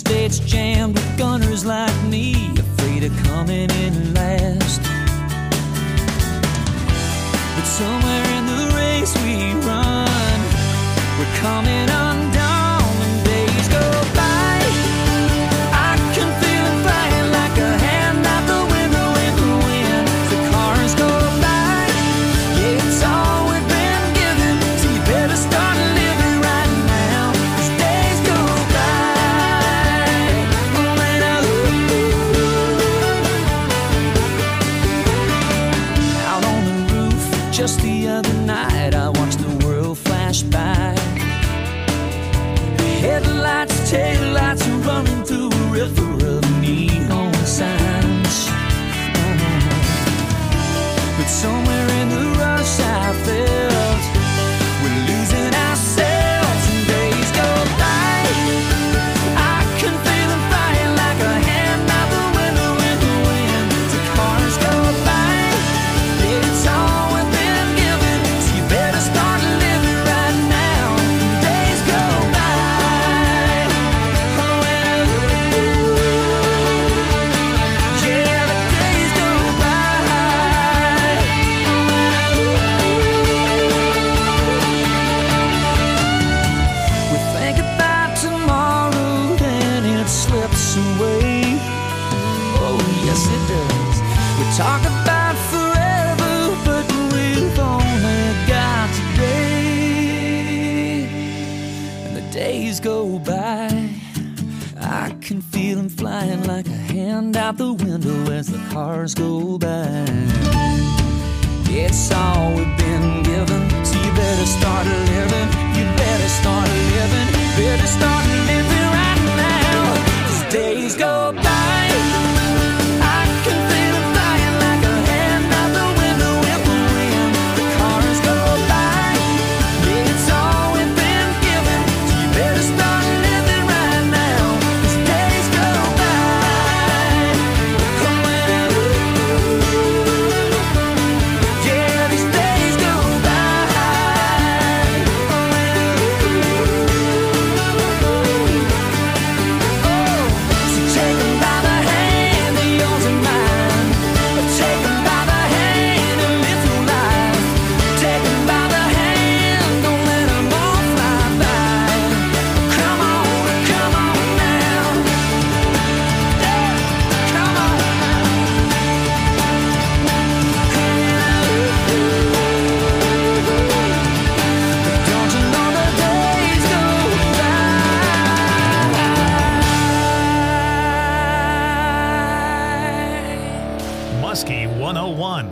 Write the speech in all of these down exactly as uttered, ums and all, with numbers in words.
interstate's jammed with gunners like me, afraid of coming in last. But somewhere in the race we run, we're coming undone and days go by. I can feel it flying like a hand out the window in the wind. The cars go by, yeah, it's all we've been given, so you better start living right now, as days go by. Oh, and I out on the roof just the other night, I watched the world flash by. Headlights, taillights are running through a river of neon signs. Oh. But somewhere in the rush I felt we're losing ourselves and days go by. I can feel them flying like a hand out the window in the wind. The cars go by, yeah, it's all we've been given, so you better start living right now. Days go by. Away. Oh, yes, it does. We talk about forever, but we've only got today. And the days go by, I can feel them flying like a hand out the window as the cars go by. It's all we've been given, so you better start living. You better start living. Better start living right now. Days go by, I can feel it flying like a hand out the window in the wind. The cars go by, yeah, it's all we've been given, so you better start living right now, as days go by. Oh, yeah, these days go by. Take 'em by the hand, they're yours and mine. Take 'em by the hand and live through life. Take 'em by the hand, don't let 'em all fly by. Come on, come on now. Yeah, come on. Don't you know the days go by? Muskie one oh one.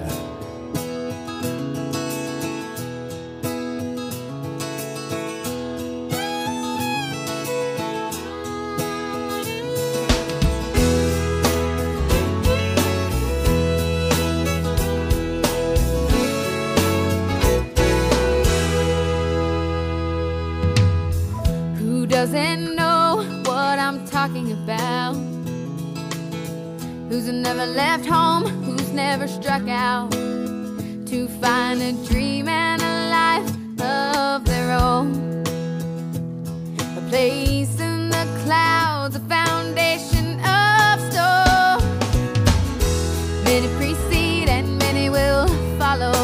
Who doesn't know what I'm talking about? Who's never left home, who's never struck out to find a dream and a life of their own. A place in the clouds, a foundation of stone. Many precede and many will follow.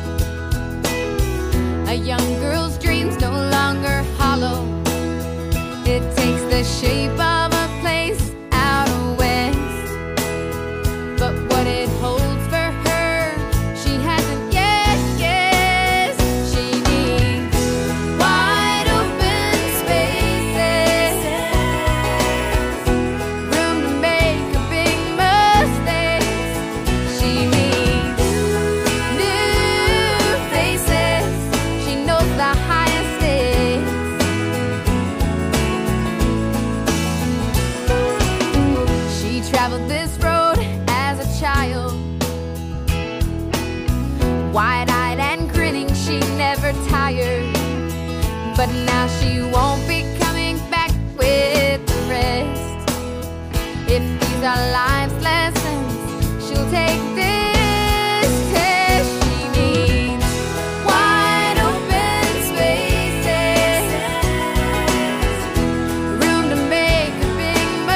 A young girl's dreams no longer hollow. It takes the shape of a place out west, but what it holds for her, she hasn't yet guessed. She needs wide open spaces, room to make a big mistakes. She needs new faces. She knows the highest stakes. She traveled this road as a child, wide-eyed and grinning, she never tired. But now she won't be coming back with the rest. If these are life's lessons, she'll take this test. She needs wide open spaces, room to make a big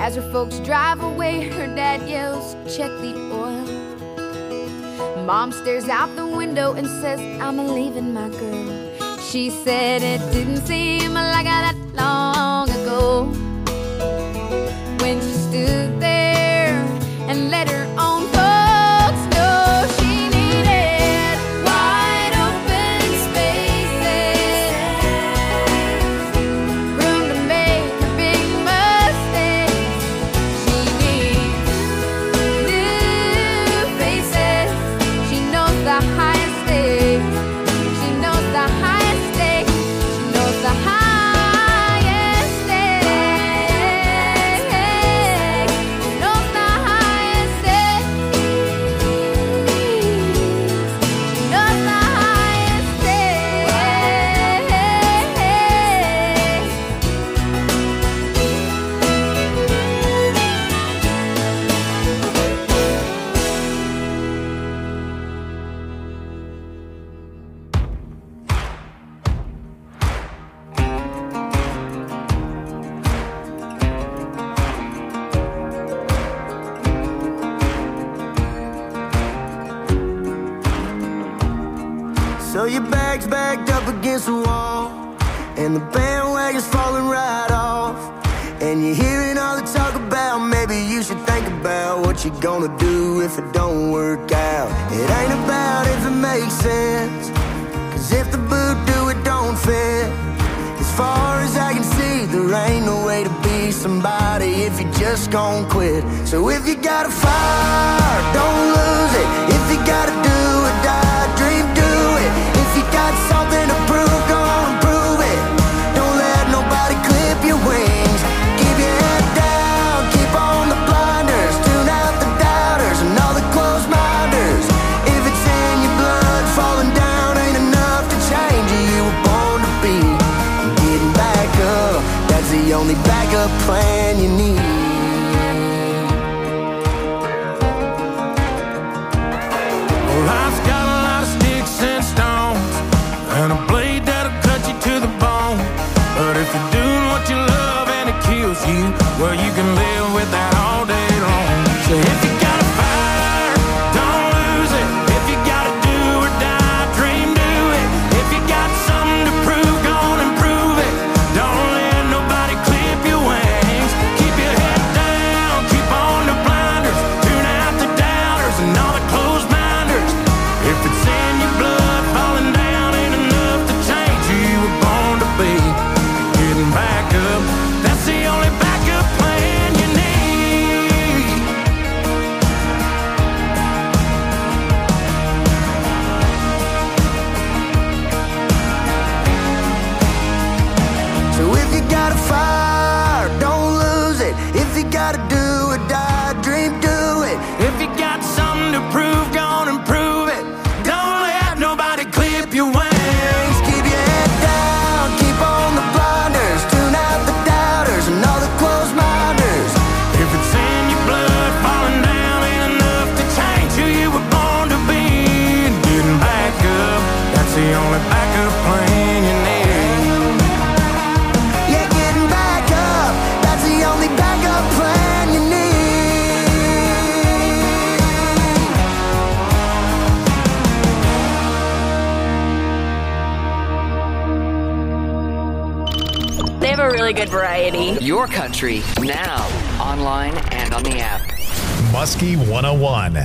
As her folks drive away, her dad yells, check the oil. Mom stares out the window and says, I'm leaving my girl. She said it didn't seem like that long ago when she stood there and let her own folks know she needed wide open spaces, room to make her big mistakes. She needs new faces. She knows the highest stakes. She knows the highest stakes. She knows the highest So your bag's backed up against the wall, and the bandwagon's falling right off, and you're hearing all the talk about maybe you should think about what you're gonna do if it don't work out. It ain't about if it makes sense, cause if the boot do it don't fit. As far as I can see, there ain't no way to be somebody if you just gon' quit. So if you got a fire, don't lose it. If you gotta do or die, dream, do it. If you got something to prove, go on and prove it. Don't let nobody clip your wings. Keep your head down, keep on the blinders. Tune out the doubters and all the closed minders. If it's in your blood, falling down ain't enough to change who you were born to be. And getting back up, that's the only backup plan you need. Life's got a lot of sticks and stones, and a blade that'll cut you to the bone. But if you're doing what you love and it kills you, well, you can live with that all day long. So if you got a fire, don't lose it. If you gotta do or die, dream, do it. If you got something to prove, go on and prove it. Don't let nobody clip your wings. Keep your head down, keep on the blinders. Tune out the doubters and all the closed minders. If it's in your blood, falling down ain't enough to change who you were born to be. Getting back up, that's the only backup plan you need. So if you got a fire, don't lose it. If you gotta do or die, dream, do it. If you got something to prove, go on and prove it. Don't let nobody clip your wings. Keep your head down, keep on the blinders. Tune out the doubters and all the closed minders. If it's in your blood, falling down ain't enough to change who you were born to be. And getting back up, that's the only backup plan you need. Yeah, getting back up, that's the only backup plan you need. They have a really good variety. Your country, now, online and on the app. Muskie one oh one.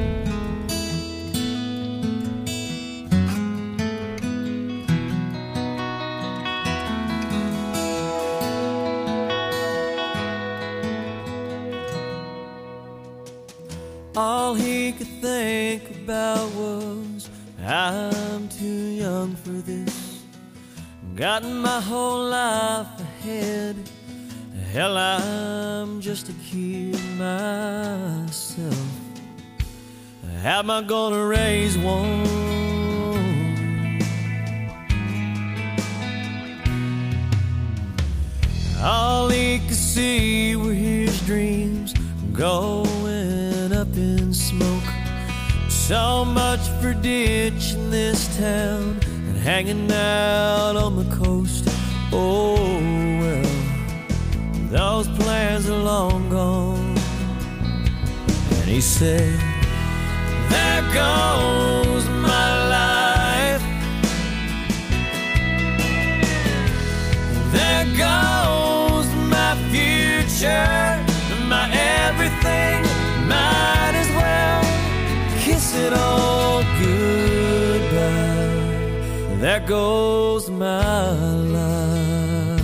All he could think about was, I'm too young for this. Got my whole life ahead. Hell, I'm just a kid myself. How am I gonna raise one? All he could see were his dreams going up in smoke. So much for ditching this town and hanging out on the coast. Oh well, those plans are long gone. He said, there goes my life. There goes my future, my everything. Might as well kiss it all goodbye. There goes my life.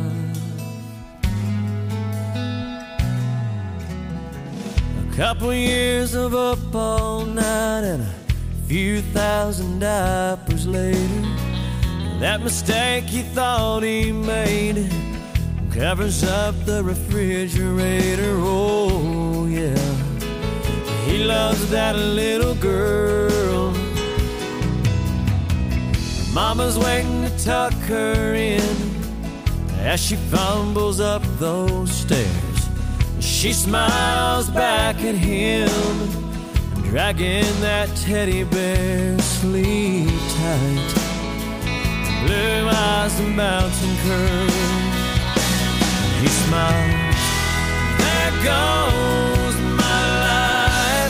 A couple years of up all night and a few thousand diapers later, that mistake he thought he made covers up the refrigerator. Oh yeah, he loves that little girl. Mama's waiting to tuck her in as she fumbles up those stairs. She smiles back at him, dragging that teddy bear. Sleep tight, blue eyes and bouncing curls. He smiles, there goes my life.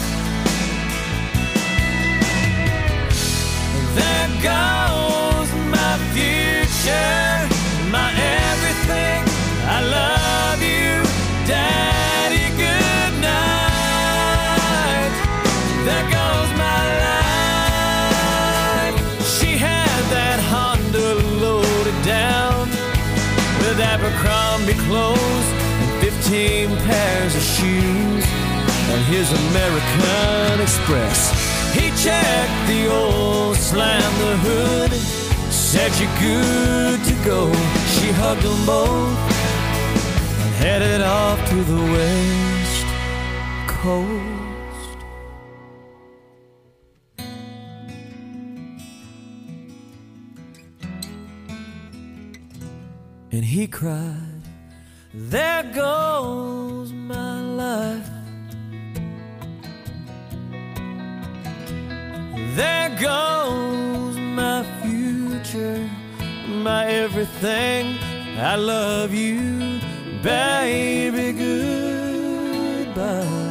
There goes my future, my everything. I love you, Daddy, good night. There goes my life. She had that Honda loaded down with Abercrombie clothes and fifteen pairs of shoes and his American Express. He checked the oil, slammed the hood, said you're good to go. She hugged them both and headed off to the West Coast. And he cried, there goes my life. There goes my future, my everything. I love you, baby, goodbye.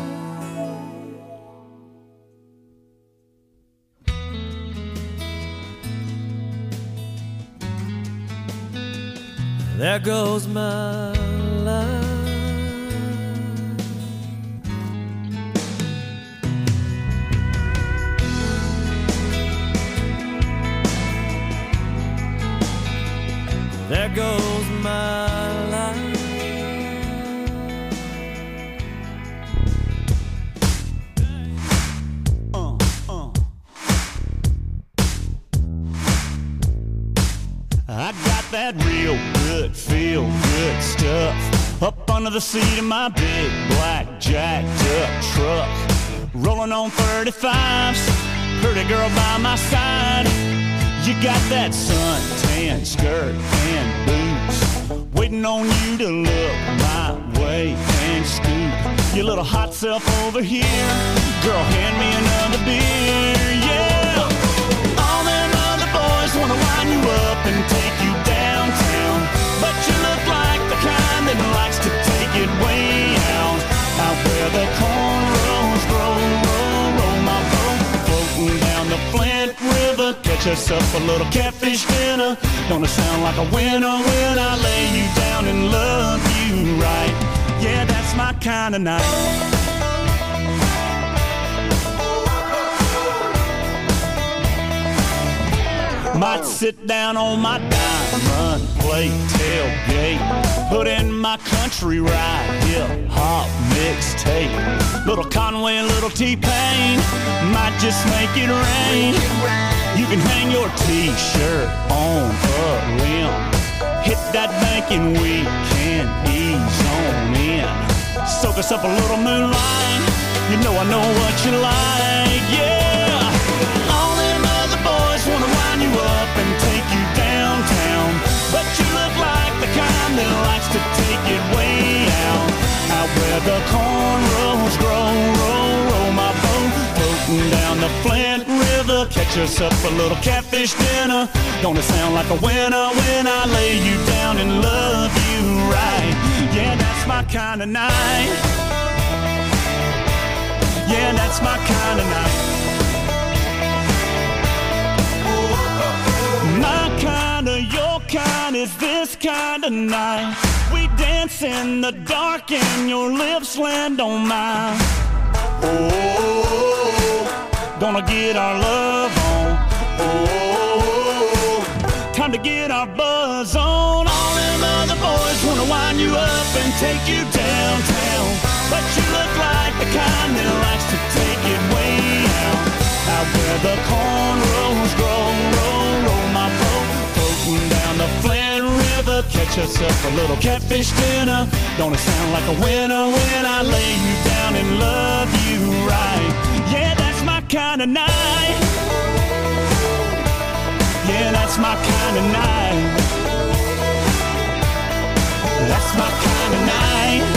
There goes my life. There goes my life. Uh, uh. I got that real good, feel good stuff up under the seat of my big black jacked up truck. Rolling on thirty-fives, pretty girl by my side. You got that suntan skirt and boots, waiting on you to look my way and scoot your little hot self over here. Girl, hand me another beer, yeah. All them other boys wanna wind you up and take you downtown, but you look like the kind that likes to take it way out, out where the cornrows grow. Roll, roll my boat, floating down the Flint River. Catch us up a little catfish dinner. Gonna sound like a winner when I lay you down and love you right. Yeah, that's my kind of night. Might sit down on my diamond plate tailgate, put in my country ride, hip hop mixtape. Little Conway and little T-Pain might just make it rain. You can hang your t-shirt on a limb, hit that bank and we can ease on in. Soak us up a little moonlight, you know I know what you like, yeah. All them other boys wanna wind you up and take you downtown, but you look like the kind that likes to take it way out, out where the cornrows grow. Roll, roll my boat, floating down the Flint River. Catch us up a little catfish dinner. Gonna sound like a winner when I lay you down and love you right. Yeah, that's my kind of night. Yeah, that's my kind of night. My kind of, your kind is this kind of night. We dance in the dark and your lips land on mine. Oh, gonna get our love on. Oh, time to get our buzz on. All them other boys wanna wind you up and take you downtown, but you look like the kind that likes to take it way out. Out where the cornrows grow, roll, roll my boat, floating down the Flint River. Catch yourself a little catfish dinner. Don't it sound like a winner when I lay you down and love you right? Yeah, that's my kind of night. Yeah, that's my kind of night. That's my kind of night.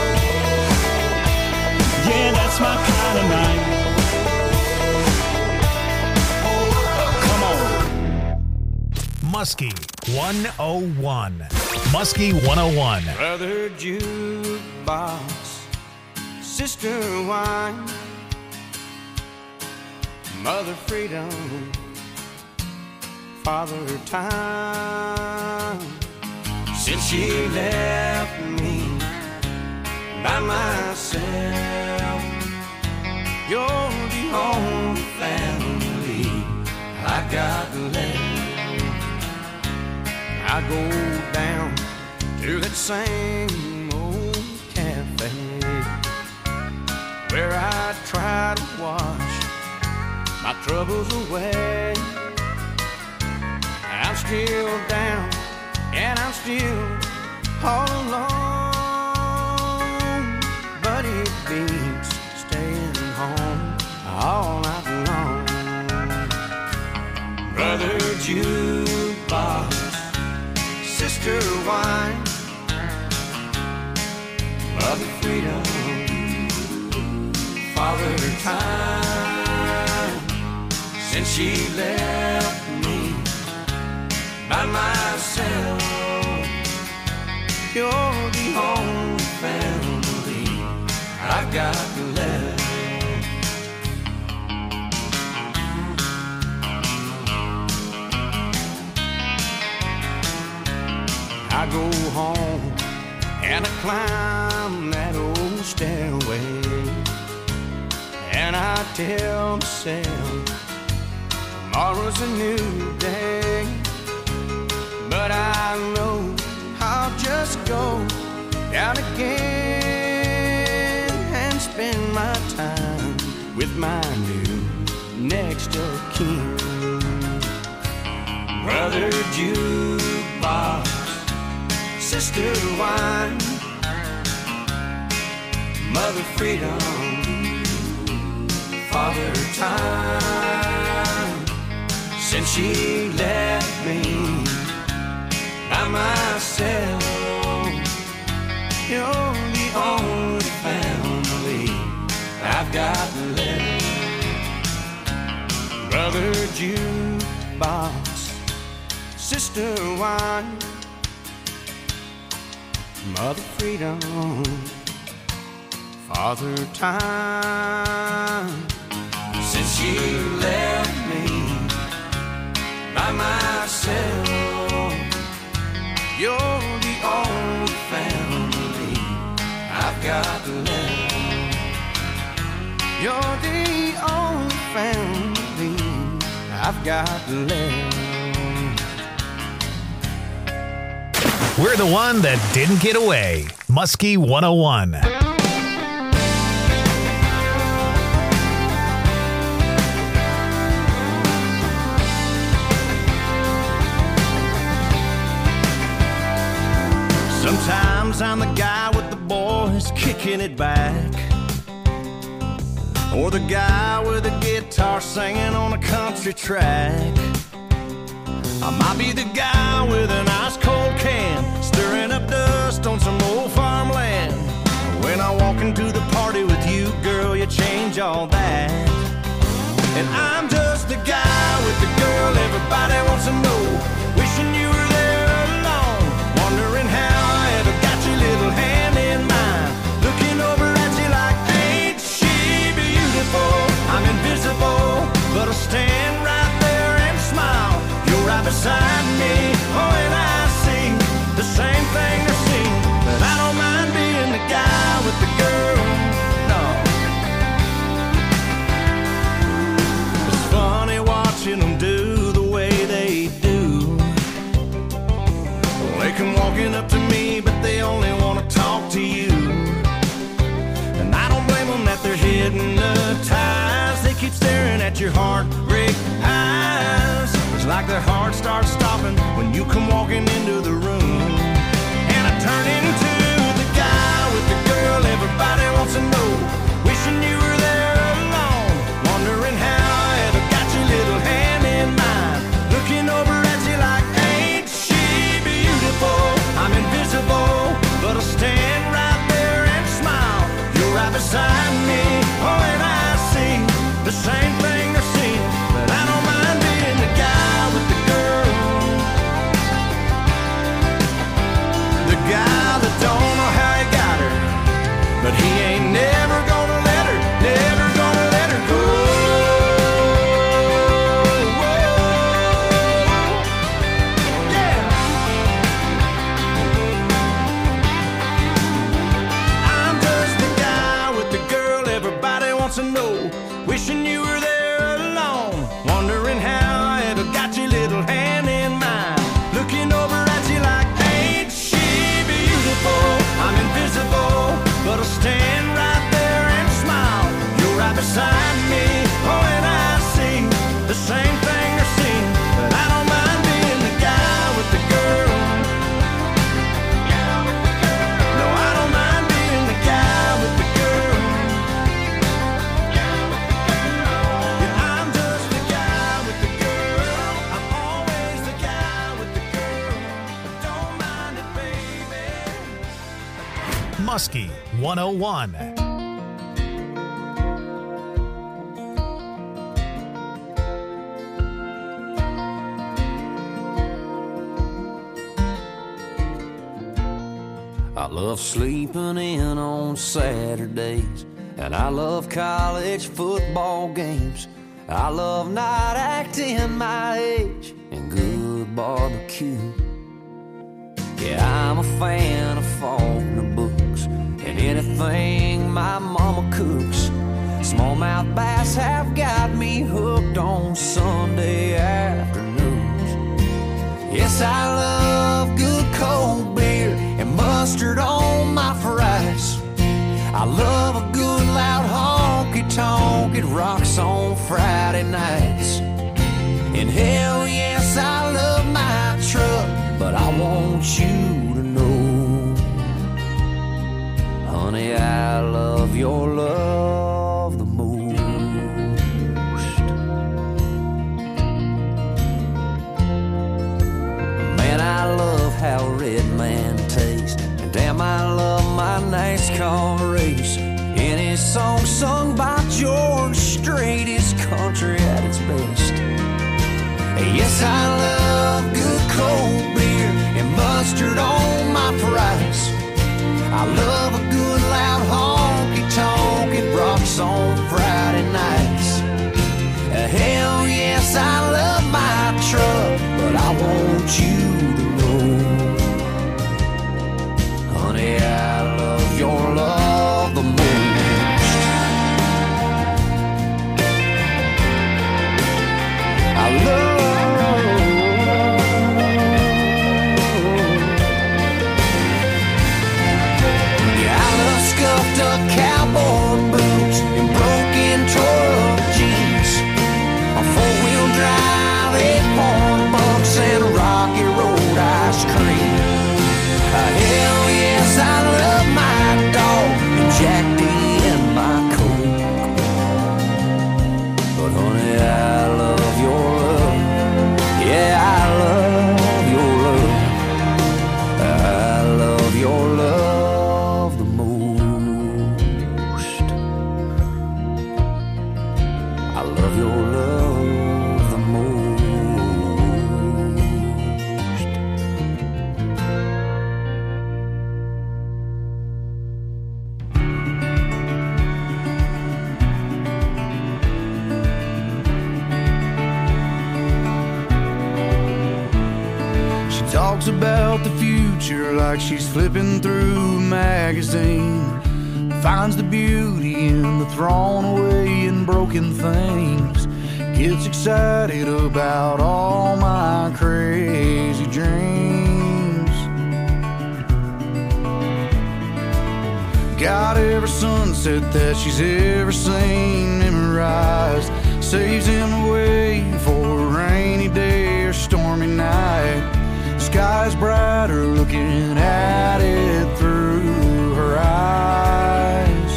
Yeah, that's my kind of night. Come on. Muskie one oh one. Muskie one oh one. Brother jukebox, sister wine, mother freedom, father time. Since she left me by myself, you're the only family I got left. I go down to that same old cafe where I try to wash my troubles away. I'm still down and I'm still all alone, but it beats staying home all night long. Brother jukebox, sister wine, mother freedom, father time. Since she left me by myself, you're the only family I've got left. I go home and I climb that old stairway, and I tell myself tomorrow's a new day. But I know I'll just go down again and spend my time with my new next of kin. Brother jukebox, sister wine, mother freedom, father time. Since she left me by myself, you're the only family I've got left. Brother jukebox, sister wine, mother freedom, father time. Since she left me by myself, you're the only family I've got left. You're the only family I've got left. We're the one that didn't get away. Muskie one oh one. Sometimes I'm the guy with the boys kicking it back, or the guy with a guitar singing on a country track. I might be the guy with an ice cold can, stirring up dust on some old farmland. When I walk into the party with you, girl, you change all that. And I'm just the guy with the girl everybody wants to know, wishing you were there alone, wondering how I ever got your little hand in mine, looking over at you like, ain't she beautiful? They come walking up to me, but they only want to talk to you. And I don't blame them that they're hypnotized. They keep staring at your heartbreak eyes. It's like their heart starts stopping when you come walking into the room. And I turn into the guy with the girl everybody wants to know. Wishing you were there alone, wondering how I ever got your little hand in mine. Looking over at you like, ain't she beautiful? I'm invisible, but I'll stand right there and smile. You're right beside me, oh, and I see the same thing they're seeing. But I don't mind being the guy with the girl, the guy that don't know how he got her, but he ain't never gonna let her, never gonna let her go. Yeah. I'm just the guy with the girl everybody wants to know. Wishing you were there alone, wondering how I ever got your little hand in mine. Looking over at you like, ain't she beautiful? I'm invisible, but I'll stand right there and smile. You're right beside me, oh, and I see the same thing they're seeing. But I don't mind being the guy with the girl. No, I don't mind being the guy with the girl. Yeah, I'm just the guy with the girl. I'm always the guy with the girl. But don't mind it, baby. Muskie one oh one. I love sleeping in on Saturdays, and I love college football games. I love not acting my age and good barbecue. Yeah, I'm a fan of Faulkner books and anything my mama cooks. Smallmouth bass have got me hooked on Sunday afternoons. Yes, I love good cold beer and mustard on my fries. I love a good loud honky-tonk. It rocks on Friday nights. And hell yes, I love my truck, but I want you to know, honey, I love your love the most. Man, I love how Red Man tastes, and damn, I love my NASCAR race. Any song sung by George Strait is country at its best. Yes, I love good cold beer and mustard on my fries. I love a good loud honky-tonk. It rocks on Friday nights. Hell yes, I love my truck, but I want you to know, honey, I love your love the most. I love scuffed up cowboy boots and broken tore up jeans, a four-wheel drive, eight-point bucks, and Rocky Road ice cream. Uh, hell yes, I love my dog and Jack D and my Coke. But honey, I love your love. Yeah, I love your love. I love your love the most. I love your love the most. She talks about the future like she's flipping through a magazine. Finds the beauty in the thrown away and broken things. Gets excited about all my crazy dreams. got every sunset that she's ever seen memorized. Saves him away for a rainy day or stormy night. Sky's brighter looking at it through her eyes.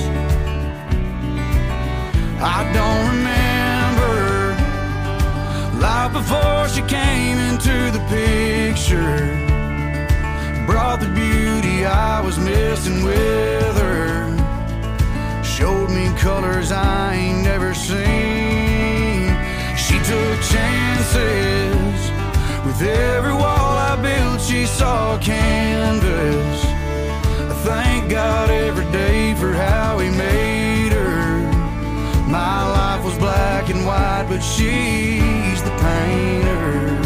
I don't remember life before she came into the picture. Brought the beauty I was missing with her. Showed me colors I ain't never seen. She took chances. With every wall I built, she saw canvas. I thank God every day for how he made her. My life was black and white, but she's the painter.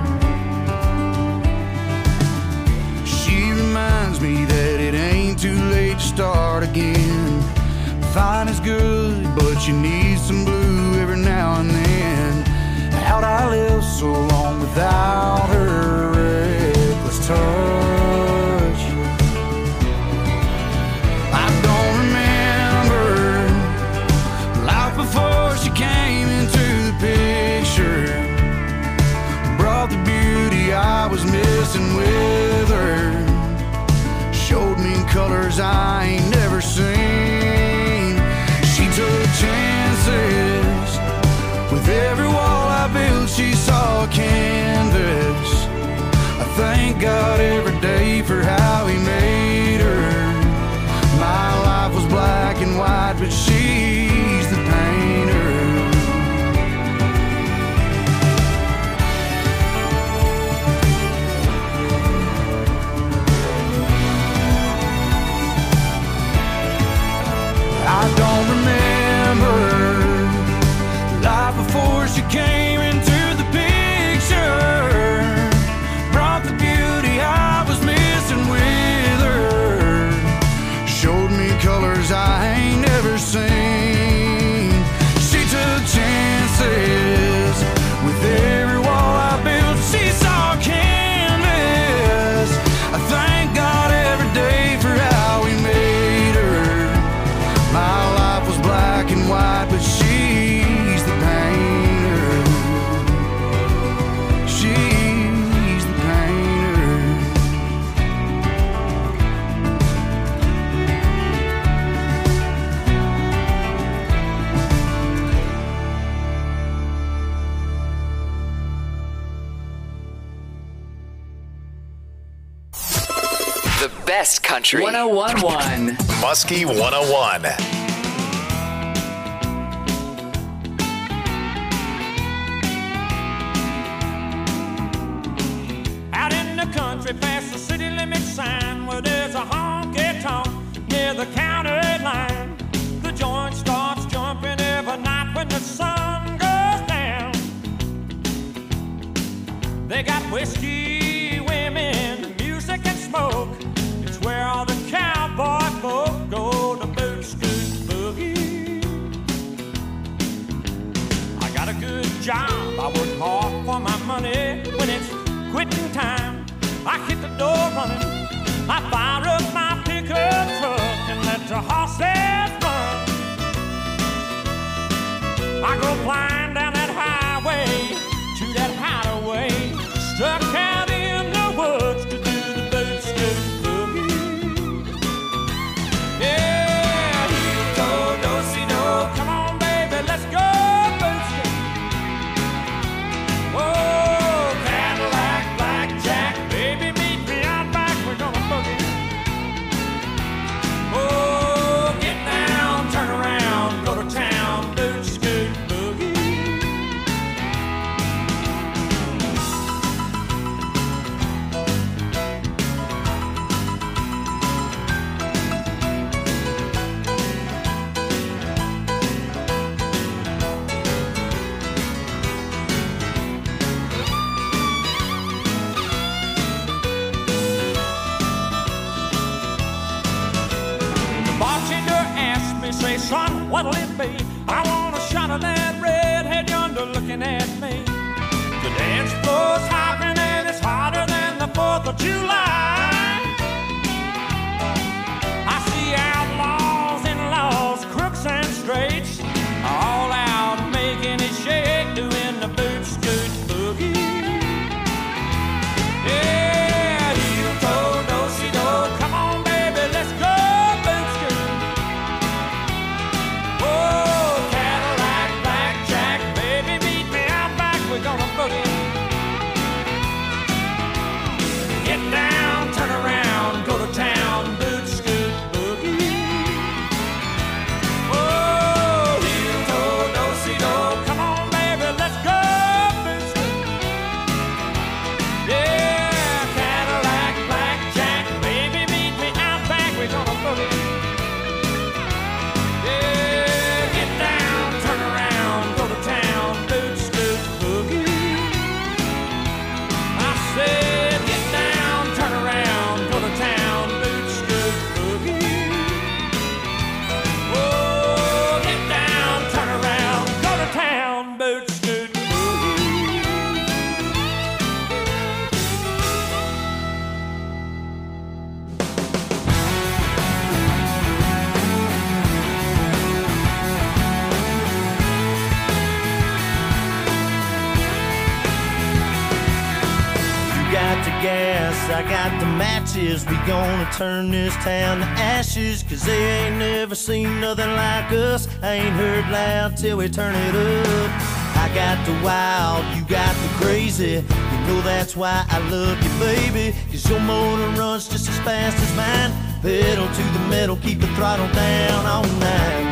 She reminds me that it ain't too late to start again. Fine is good, but you need some blue every now and then. How'd I live so long without her reckless touch? I don't remember life before she came into the picture. Brought the beauty I was missing with her. Showed me colors I ain't never seen. She took chances. With every wall I built, she saw canvas. I thank God every day for how he made her. My life was black and white, but she's the painter. I don't remember life before she came into the picture. Brought the beauty I was missing with her. Showed me colors I ain't never seen. She took chances. With every wall I built, she saw canvas. I thank God every day for how he made her. My life was black and white, but she's the painter. She's the painter. The best country. one oh one point one. Muskie one oh one. Out in the country past the city limit sign where there's a honky-tonk near the county line. The joint starts jumping every night when the sun goes down. They got whiskey, women, music and smoke. It's where all the cowboy folk go to boot scoot boogie. I got a good job, I work hard for my money. When it's quitting time, I hit the door running. I fire up my pickup truck and let the horses run. I go flying down that highway to that hideaway, stuck out in the woods to do the boot scoot boogie. Yeah, heel toe, do-si-do, come on baby, let's go boot scoot. Whoa, Cadillac, blackjack, baby meet me out back, we're gonna boogie. Oh, get down, turn around, go to town, boot scoot boogie. Say, son, what'll it be? I want a shot of that redhead yonder looking at me. The dance floor's hopping and it's hotter than the fourth of July. I see outlaws I got the matches. We gonna turn this town to ashes, 'cause they ain't never seen nothing like us. I ain't heard loud till we turn it up. I got the wild, you got the crazy. You know that's why I love you, baby, 'cause your motor runs just as fast as mine. Pedal to the metal, keep the throttle down all night.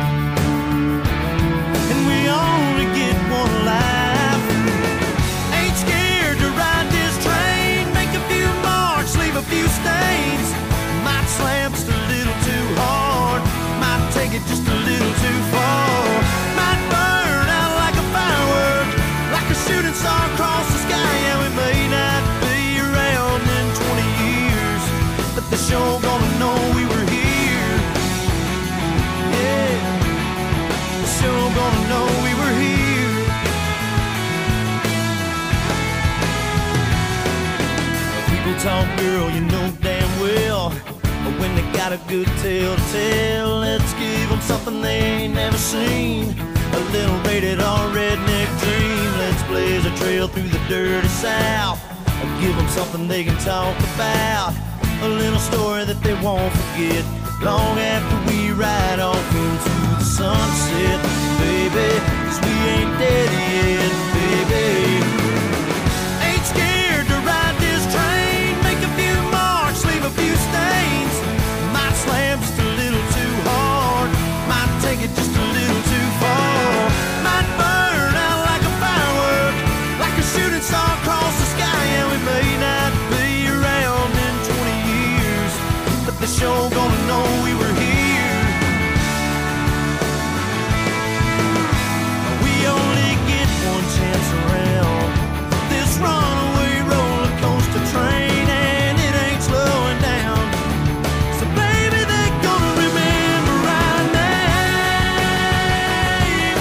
And we only get one life. Ain't scared to ride this train. Make a few marks, leave a few stains. Might slam just a little too hard. Might take it just a little too far. Might burn out like a firework, like a shooting star across the sky. Yeah, we may not be around in twenty years, but the show gonna know we were here. Yeah, the show gonna know we were here. People talk, girl, you know damn well, but when they got a good tale to tell, let's give them something they ain't never seen. A little rated R redneck dream. Let's blaze a trail through the dirty South. Give them something they can talk about. A little story that they won't forget long after we ride off into the sunset, baby, 'cause we ain't dead yet, baby. Ain't scared to ride this train. Make a few marks, leave a few stains. Might slam just a little too hard. Might take it just a little too far. Might burn out like a firework, like a shooting star across the sky. And we may not be around in twenty years, but the show gonna know we were here. We only get one chance around this runaway roller coaster train, and it ain't slowing down. So baby, they're gonna remember our name.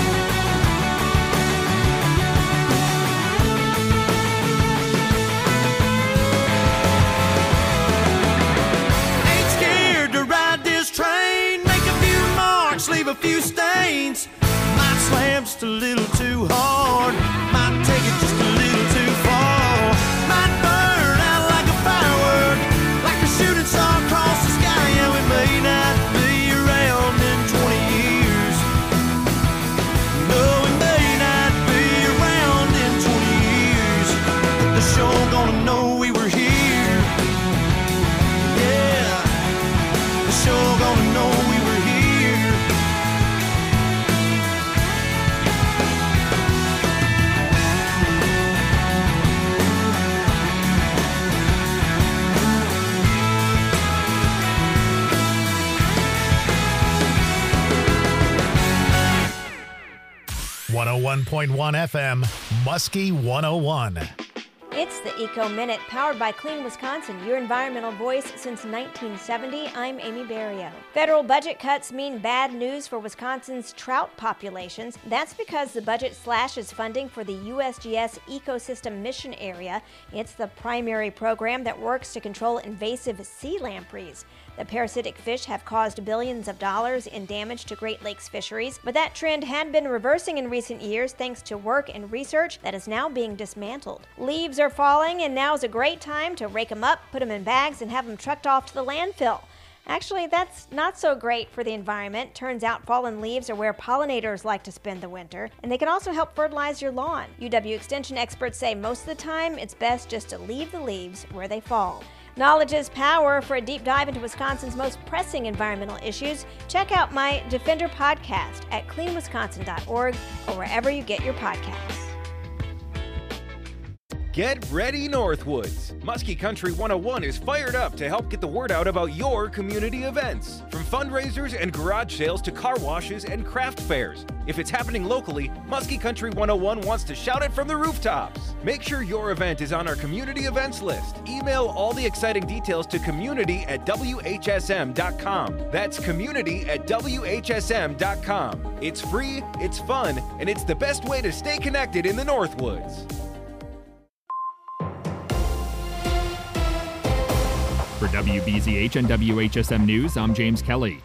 Ain't scared to ride this train. Make a few marks, leave a few stains. Might slam just a little too hard. Might take it just a little too far. Might burn out like a firework, like a shooting star across the sky. And we may not be around in twenty years. No, we may not be around in twenty years, but the show gonna know we were here. Yeah, the show gonna know we were here. one oh one point one F M, Muskie one oh one. It's the Eco Minute, powered by Clean Wisconsin, your environmental voice since nineteen seventy. I'm Amy Barrio. Federal budget cuts mean bad news for Wisconsin's trout populations. That's because the budget slashes funding for the U S G S Ecosystem Mission Area. It's the primary program that works to control invasive sea lampreys. The parasitic fish have caused billions of dollars in damage to Great Lakes fisheries, but that trend had been reversing in recent years thanks to work and research that is now being dismantled. Leaves are falling, and now is a great time to rake them up, put them in bags, and have them trucked off to the landfill. Actually, that's not so great for the environment. Turns out fallen leaves are where pollinators like to spend the winter, and they can also help fertilize your lawn. U W Extension experts say most of the time it's best just to leave the leaves where they fall. Knowledge is power. For a deep dive into Wisconsin's most pressing environmental issues, check out my Defender podcast at clean wisconsin dot org or wherever you get your podcasts. Get ready, Northwoods! Muskie Country one oh one is fired up to help get the word out about your community events. From fundraisers and garage sales to car washes and craft fairs. If it's happening locally, Muskie Country one oh one wants to shout it from the rooftops. Make sure your event is on our community events list. Email all the exciting details to community at W H S M dot com. That's community at W H S M dot com. It's free, it's fun, and it's the best way to stay connected in the Northwoods. For W B Z H and W H S M News, I'm James Kelly.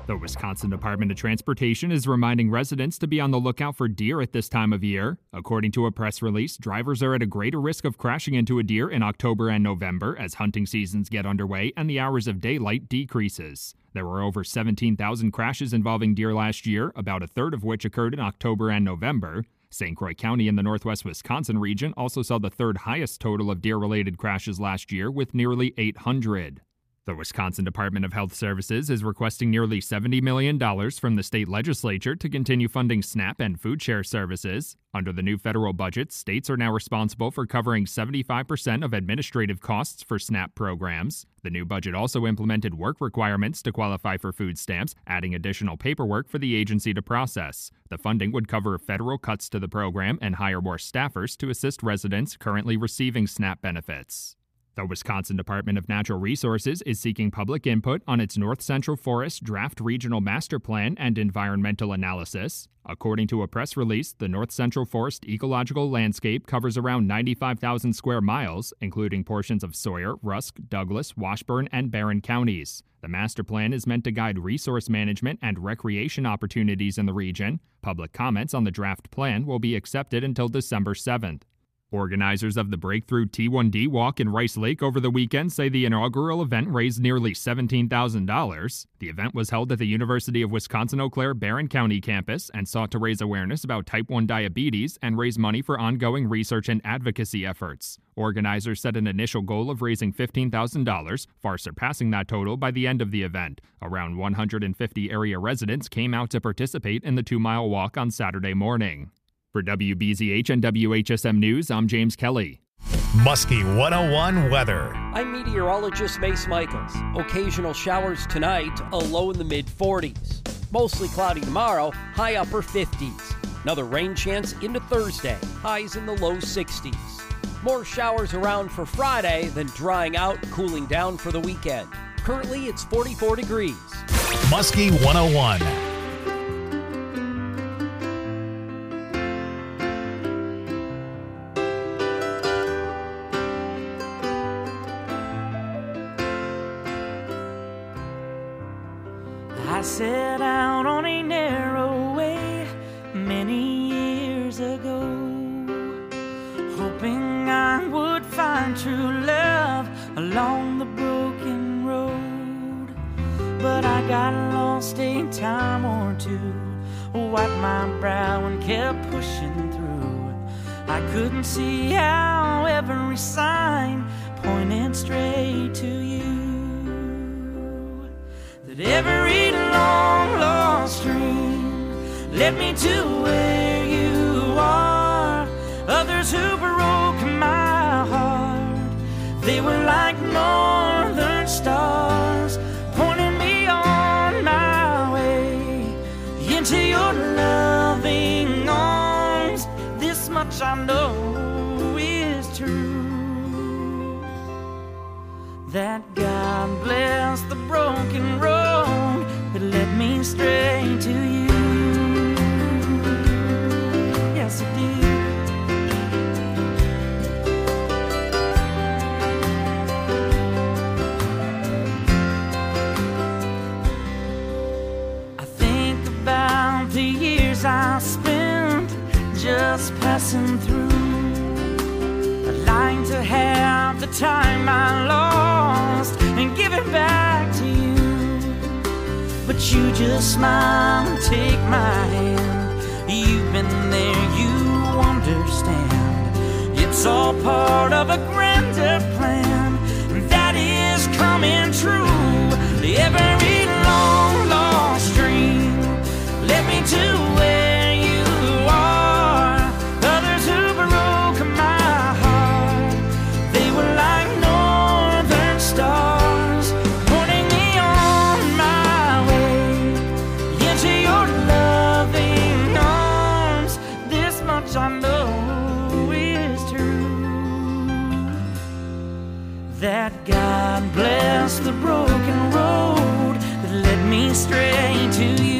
The Wisconsin Department of Transportation is reminding residents to be on the lookout for deer at this time of year. According to a press release, drivers are at a greater risk of crashing into a deer in October and November as hunting seasons get underway and the hours of daylight decreases. There were over seventeen thousand crashes involving deer last year, about a third of which occurred in October and November. Saint Croix County in the northwest Wisconsin region also saw the third highest total of deer-related crashes last year with nearly eight hundred. The Wisconsin Department of Health Services is requesting nearly seventy million dollars from the state legislature to continue funding SNAP and food share services. Under the new federal budget, states are now responsible for covering seventy-five percent of administrative costs for SNAP programs. The new budget also implemented work requirements to qualify for food stamps, adding additional paperwork for the agency to process. The funding would cover federal cuts to the program and hire more staffers to assist residents currently receiving SNAP benefits. The Wisconsin Department of Natural Resources is seeking public input on its North Central Forest Draft Regional Master Plan and environmental analysis. According to a press release, the North Central Forest ecological landscape covers around ninety-five thousand square miles, including portions of Sawyer, Rusk, Douglas, Washburn, and Barron counties. The master plan is meant to guide resource management and recreation opportunities in the region. Public comments on the draft plan will be accepted until December seventh. Organizers of the Breakthrough T one D Walk in Rice Lake over the weekend say the inaugural event raised nearly seventeen thousand dollars. The event was held at the University of Wisconsin-Eau Claire Barron County campus and sought to raise awareness about type one diabetes and raise money for ongoing research and advocacy efforts. Organizers set an initial goal of raising fifteen thousand dollars, far surpassing that total by the end of the event. Around one hundred fifty area residents came out to participate in the two-mile walk on Saturday morning. For W B Z H and W H S M News, I'm James Kelly. Muskie one oh one weather. I'm meteorologist Mace Michaels. Occasional showers tonight, a low in the mid forties. Mostly cloudy tomorrow, high upper fifties. Another rain chance into Thursday, highs in the low sixties. More showers around for Friday, then drying out, cooling down for the weekend. Currently, it's forty-four degrees. Muskie one oh one. I set out on a narrow way many years ago, hoping I would find true love along the broken road. But I got lost a time or two, wiped my brow and kept pushing through. I couldn't see how every sign pointed straight to you. That every long lost dream led me to where you are. Others who broke my heart, they were like northern stars, pointing me on my way into your loving arms. This much I know is true, that God bless the broken road that led me straight to you. Yes, it did. I think about the years I spent just passing through, lying to have the time I lost and give it back to you. But you just smile and take my hand. You've been there, you understand. It's all part of a grander plan that is coming true. Every long lost dream led me to where you are. Others who broke my heart, they were like northern stars, pointing me on my way into your loving arms. This much I know is true, that God bless the broken road that led me straight to you.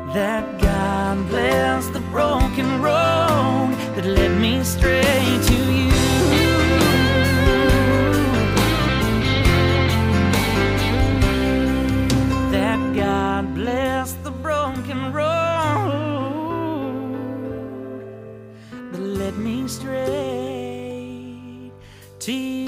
that God bless the broken road that led me straight to you. That God bless the broken road that led me straight to you.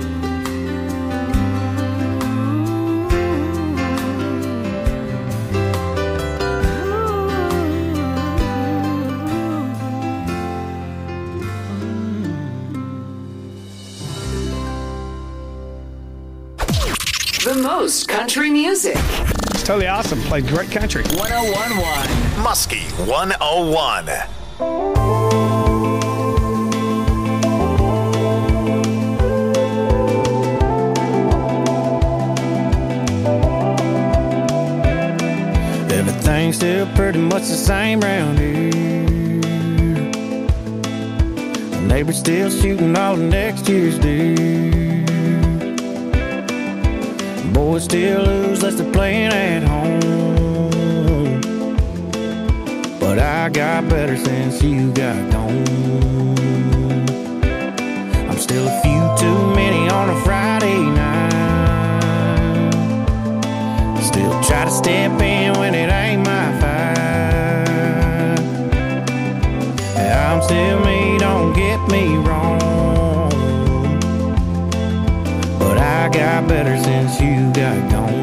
The most country music. It's totally awesome. Played great country. one oh one point one. Muskie one oh one. Everything's still pretty much the same round here. The neighbor's still shooting all the next year's deer. Boys still lose unless they're playing at home. But I got better since you got gone. I'm still a few too many on a Friday night. Still try to step in when it ain't my fight. I'm still me, don't get me wrong. But I got better since you got gone.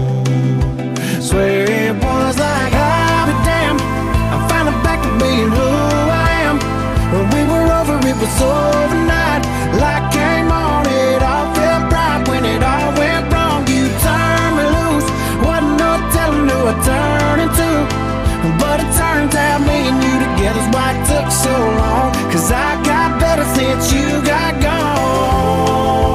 Swear it was like, I'll be damned, I'm finally back to being who I am. When we were over, it was overnight. Light came on, it all felt bright. When it all went wrong, you turned me loose. Wasn't no telling who I turned into. But it turns out me and you together's why it took so long. Cause I got better since you got gone.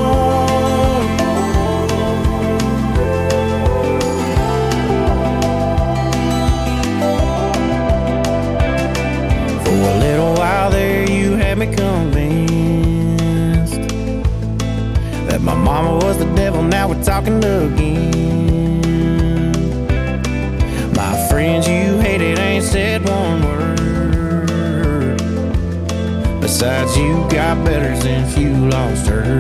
Me convinced that my mama was the devil, now we're talking again. My friends you hated ain't said one word. Besides, you got better since you lost her.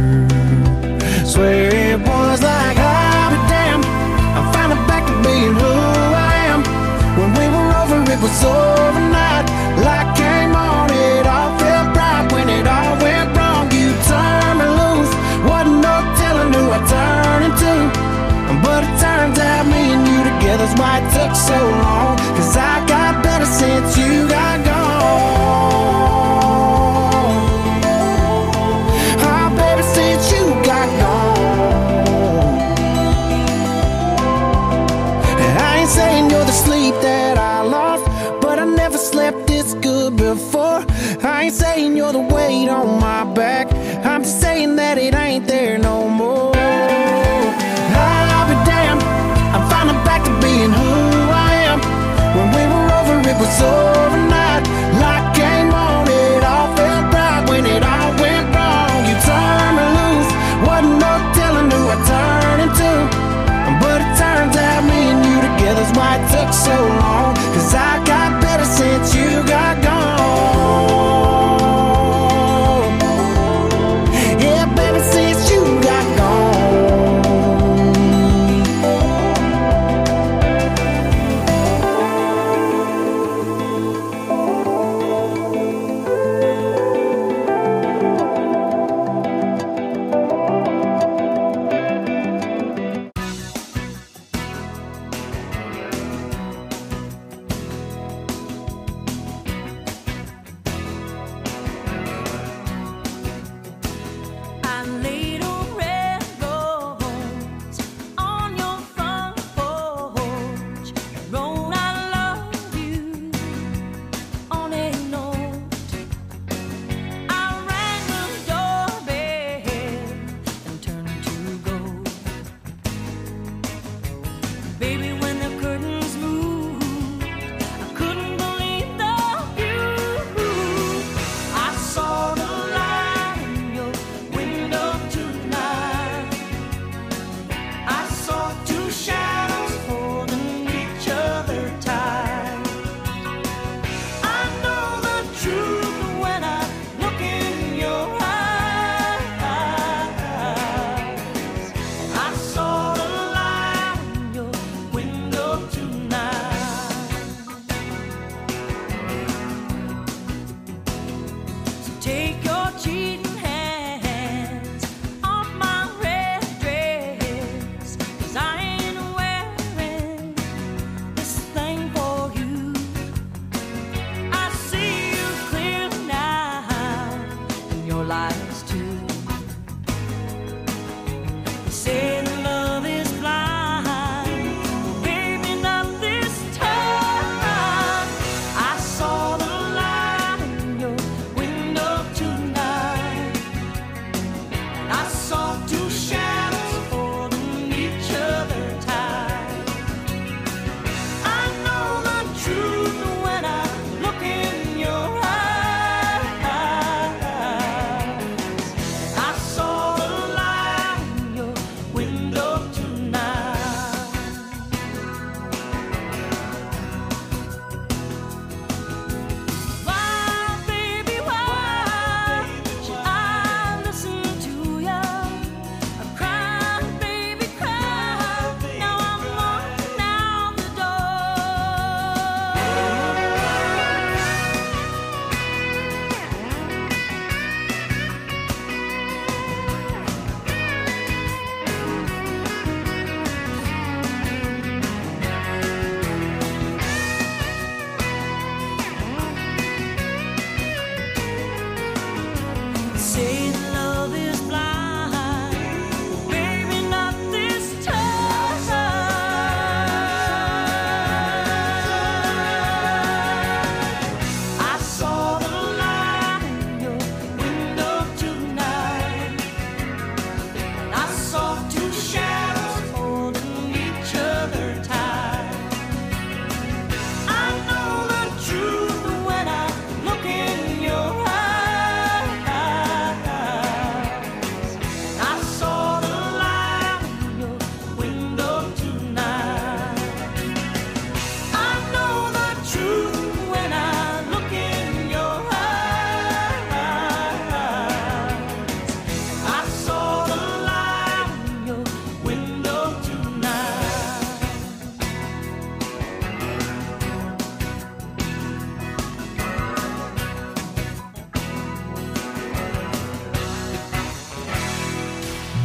Swear it was like, I'll be damned, I'm finally back to being who I am. When we were over, it was overnight. Light came on, it all felt bright. When it all went wrong, you turned me loose. Wasn't no telling who I turned into. But it turns out me and you together's why it took so long. Cause I got better since you got gone. Oh, baby, since you got gone. And I ain't saying you're the sleep that I lost, but I never slept this good before. I ain't saying you're the weight on my back, I'm just saying that it ain't there no more. I'll be damned, I'm finally back to being who I am. When we were over, it was overnight. Light came on, it all felt bright. When it all went wrong, you turned me loose. Wasn't no telling who I turned into. But it turns out me and you together's why it took so long. Cause I got better since you got gone. Yeah, baby, since you got gone.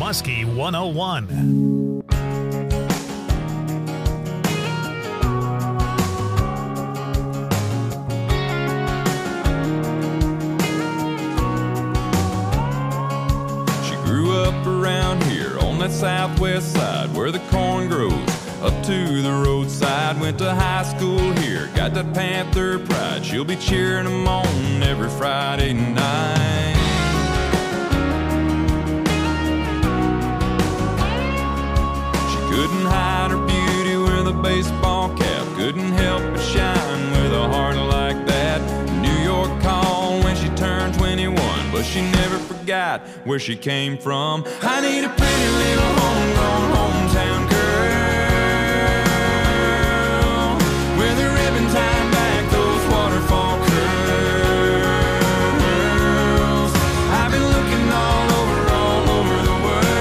Muskie one oh one. Around here on that southwest side where the corn grows up to the roadside. Went to high school here, got that Panther pride. She'll be cheering them on every Friday night. She couldn't hide her beauty with a baseball cap, couldn't help but shine with a heart like that. New York called when she turned twenty-one, but she never forgot where she came from. I need a pretty little homegrown hometown girl with a ribbon tied back those waterfall curls. I've been looking all over, all over the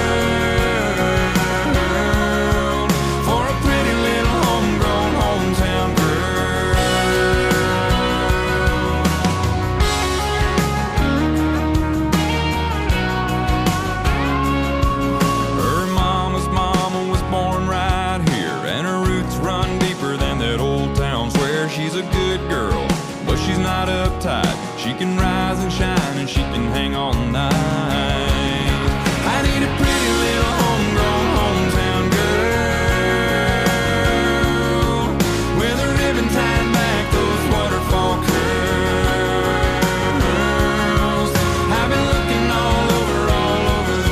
world for a pretty little homegrown hometown uptight. She can rise and shine and she can hang all night. I need a pretty little homegrown hometown girl with a ribbon tied back those waterfall curls. I've been looking all over, all over the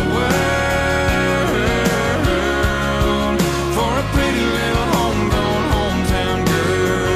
world for a pretty little homegrown hometown girl.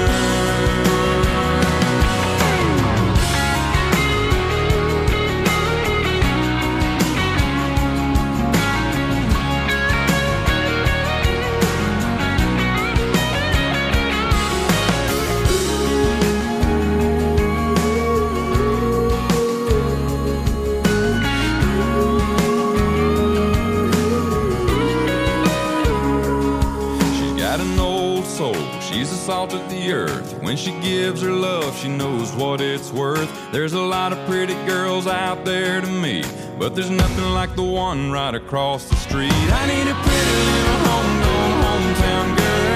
She's the salt of the earth. When she gives her love, she knows what it's worth. There's a lot of pretty girls out there to meet, but there's nothing like the one right across the street. I need a pretty little homegrown hometown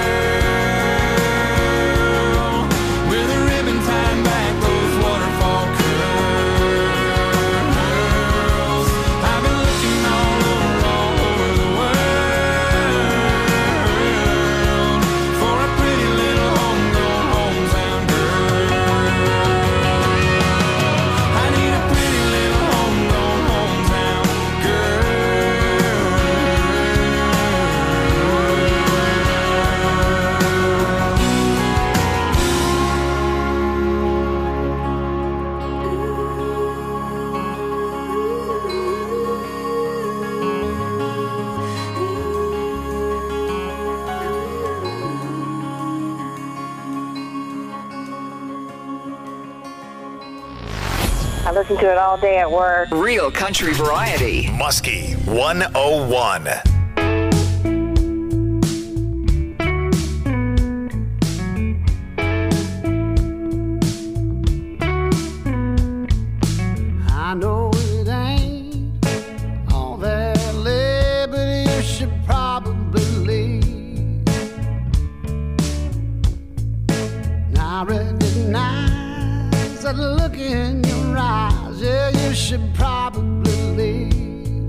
girl with a ribbon tied back those waterfall curls. I've been looking all over, all over the world for a pretty little homegrown hometown girl. I need a pretty little homegrown hometown I listen to it all day at work. Real country variety. Muskie one oh one. I know it ain't all that late, but you should probably leave. I recognize that look in your eyes. Yeah, you should probably leave.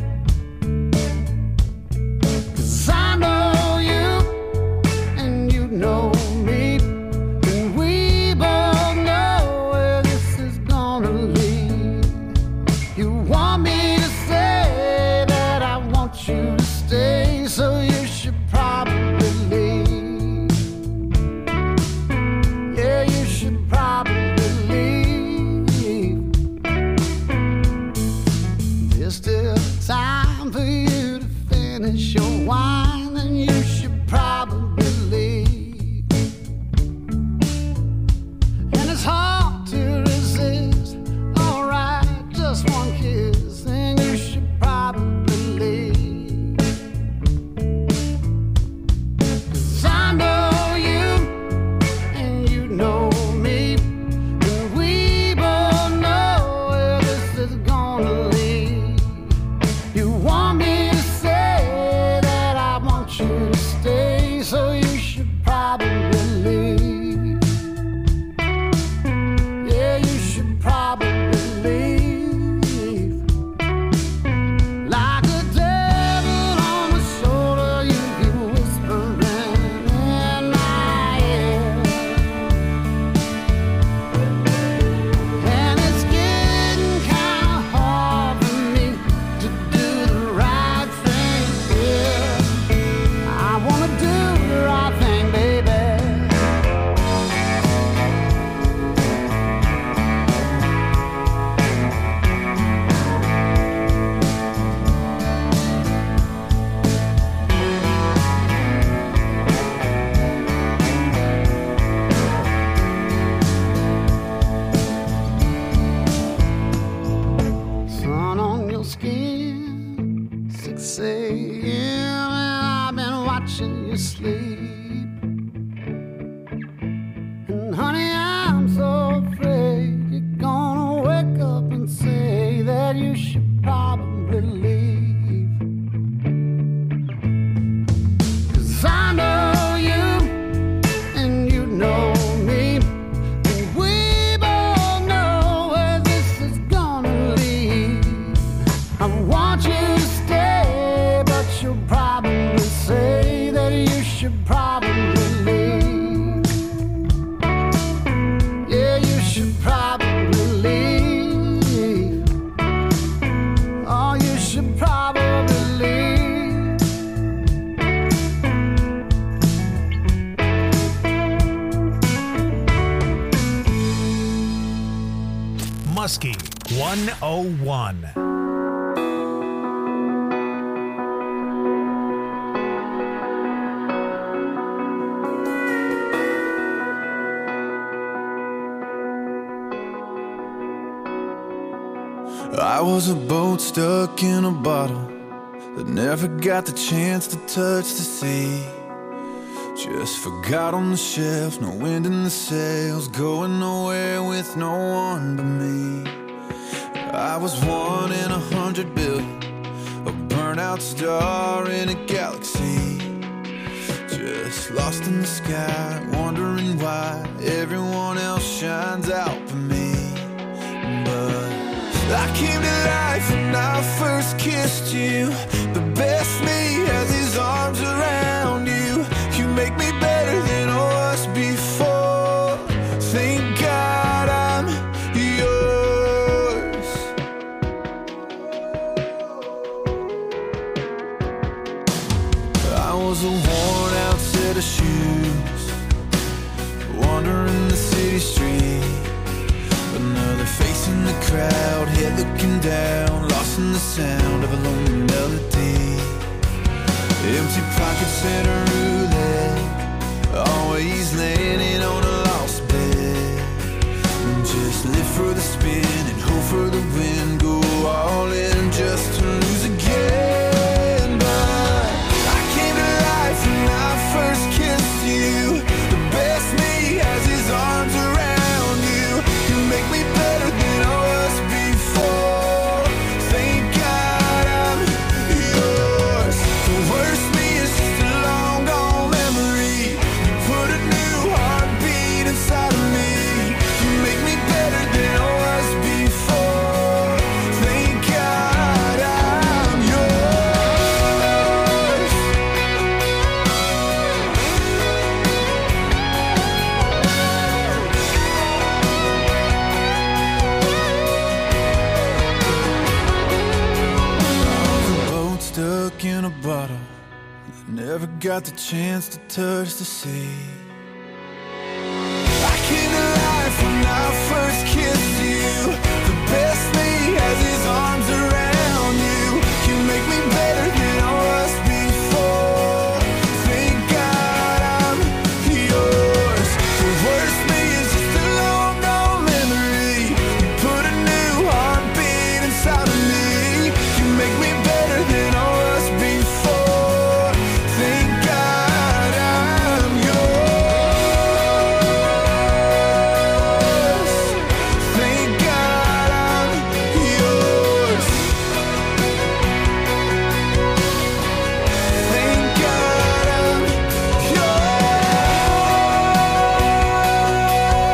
'Cause I know you and you know me, and we both know where this is gonna lead. You want me to say that I want you to stay, so you should probably leave. Yeah, you should probably leave. sleep. And honey, I'm so afraid you're gonna wake up and say that you should probably leave. 'Cause I know you and you know me, and we both know where this is gonna lead. I want you to stay, but you'll probably say that you should probably leave. Yeah, you should probably leave. Oh, you should probably leave. Muskie one oh one. I was a boat stuck in a bottle that never got the chance to touch the sea. Just forgot on the shelf, no wind in the sails, going nowhere with no one but me. I was one in a hundred billion, a burnout star in a galaxy. Just lost in the sky, wondering why everyone else shines out for me. But I came to life when I first kissed you. The best me has his arms around you. You make me better than I was before. Thank God I'm yours. I was a worn out set of shoes, wandering the city street. Another face in the crowd, head looking down, lost in the sound of a lonely melody. Empty pockets and a roulette, always landing on a lost bet. Just live for the spin and hope for the win, go all in just to lose again. But I came to life when I first kissed you. The best me has his arms around you. You make me better than I was before. Thank God I'm yours. The worst me is just a long gone memory. You put a new heartbeat inside of me. You make me better than I was before. Thank God I'm yours. I was a boat stuck in a bottle that never got the chance to touch the sea. I came to life when I first